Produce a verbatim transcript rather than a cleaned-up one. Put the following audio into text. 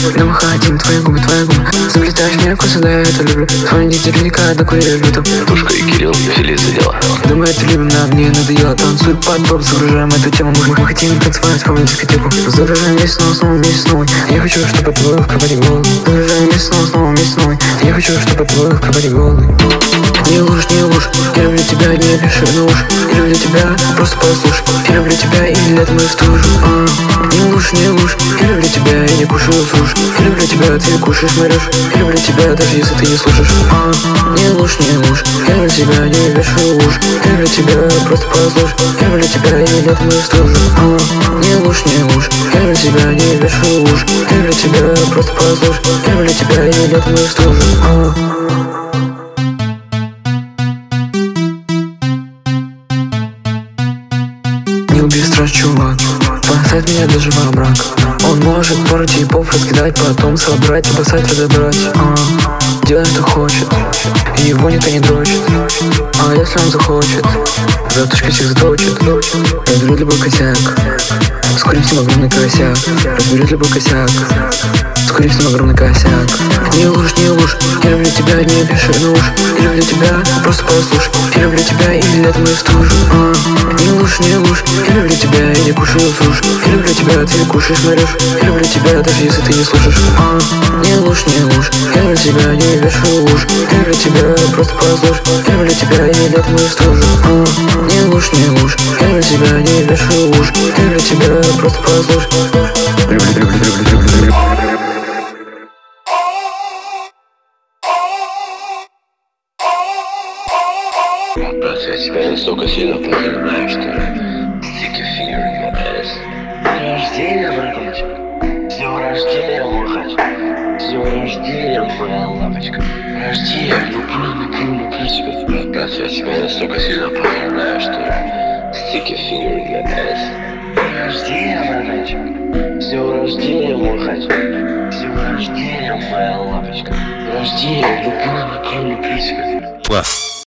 На выходим, твои губы, твои губы. Заплетаешь мне косы, да я это люблю. Звонит наверняка, да курю там. Тушка и Кирилл взялись за дела. Да мы это любим, нам мне надоело. Танцуй под топ, загружаем эту тему. Мы, мы хотим танцевать, вспомнить дискотеку. Загружаем вместе снова, снова вместе с новой. Я хочу, чтобы твой в кабаре голый. Загружаем вместе снова, снова вместе с новой. Я хочу, чтобы твой в кабаре голый. Не ложь, не ложь, я люблю тебя, не пиши на уши. Я люблю тебя, просто послушай. Я люблю тебя, и летом мы в стужу. а. Не ложь, не ложь, я люблю тебя, я не кушаю суши. Я люблю тебя, ты кушаешь морешь. Я люблю тебя, даже если ты не слушаешь. а. Не ложь, не ложь, я люблю тебя, не пиши уши. Я люблю тебя, просто послушай. Я люблю тебя, и летом мы в стужу. а. Не ложь, не ложь, я люблю тебя, не пиши уши. Я люблю тебя, просто послушай. Я люблю тебя, и летом мы в стужу. а. Не убей страсть, чувак, поставь меня даже во брак. Он может пару типов раскидать, потом собрать и бросать, разобрать. а, Делай, что хочет, и его никто не дрочит. А если он захочет, заточкой всех заточит. Разберет любой косяк, скорее всего огромный косяк. Разберет любой косяк, скорее всего огромный косяк. Не ложь, не ложь, я люблю тебя, не пиши на уши. Я люблю тебя, просто послушай. Я люблю тебя, и летом мы в стужу. а. Не ложь, не ложь, я люблю тебя, я не кушаю суши. Я люблю тебя, ты кушаешь морешь. Я люблю тебя, даже если ты не слушаешь. а. Не ложь, не ложь, я люблю тебя, не вешаю уши. Я люблю тебя, просто послушай. Я люблю тебя, и летом мы в стужу. а. Не ложь, не ложь, я люблю тебя, не вешаю уши. Я люблю тебя, просто послушай. Люблю, люблю, люблю, люблю, люблю. Раз я тебя настолько сильно понимаю, что stick a finger in your ass. С днем рождения, братанчик. С днем рождения, мой хач. С днем рождения, моя лапочка. Прости, я люблю, люблю, люблю тебя. Раз я тебя настолько сильно понимаю, что stick a finger in your ass. С днем рождения, братанчик. С днем рождения, мой хач. С днем рождения, моя лапочка. Прости, я люблю, люблю, люблю тебя.